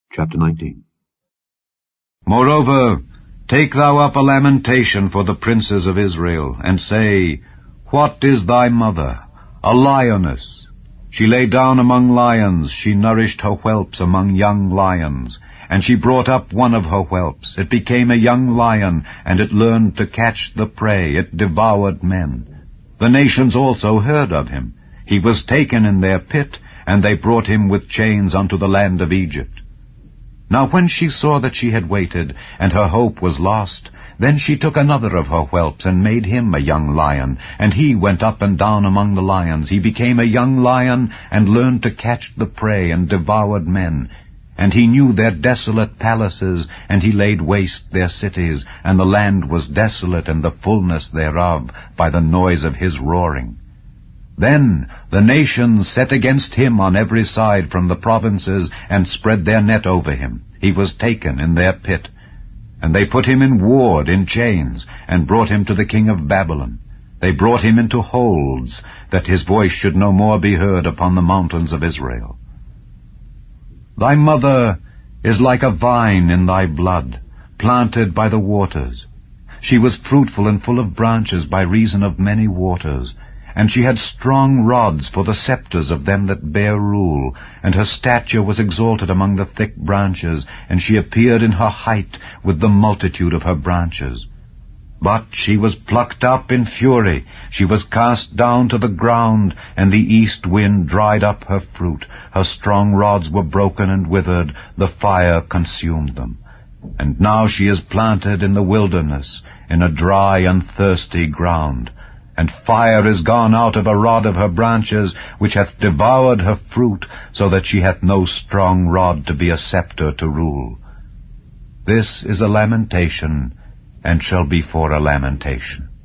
Chapter 19. Moreover, take thou up a lamentation for the princes of Israel, and say, What is thy mother? A lioness. She lay down among lions, she nourished her whelps among young lions. And she brought up one of her whelps. It became a young lion, and it learned to catch the prey. It devoured men. The nations also heard of him. He was taken in their pit, and they brought him with chains unto the land of Egypt. Now when she saw that she had waited, and her hope was lost, then she took another of her whelps, and made him a young lion, and he went up and down among the lions. He became a young lion, and learned to catch the prey, and devoured men. And he knew their desolate palaces, and he laid waste their cities, and the land was desolate, and the fullness thereof, by the noise of his roaring. Then the nations set against him on every side from the provinces, and spread their net over him. He was taken in their pit. And they put him in ward, in chains, and brought him to the king of Babylon. They brought him into holds, that his voice should no more be heard upon the mountains of Israel. Thy mother is like a vine in thy blood, planted by the waters. She was fruitful and full of branches by reason of many waters. And she had strong rods for the scepters of them that bear rule, and her stature was exalted among the thick branches, and she appeared in her height with the multitude of her branches. But she was plucked up in fury, she was cast down to the ground, and the east wind dried up her fruit. Her strong rods were broken and withered, the fire consumed them. And now she is planted in the wilderness, in a dry and thirsty ground. And fire is gone out of a rod of her branches, which hath devoured her fruit, so that she hath no strong rod to be a scepter to rule. This is a lamentation, and shall be for a lamentation.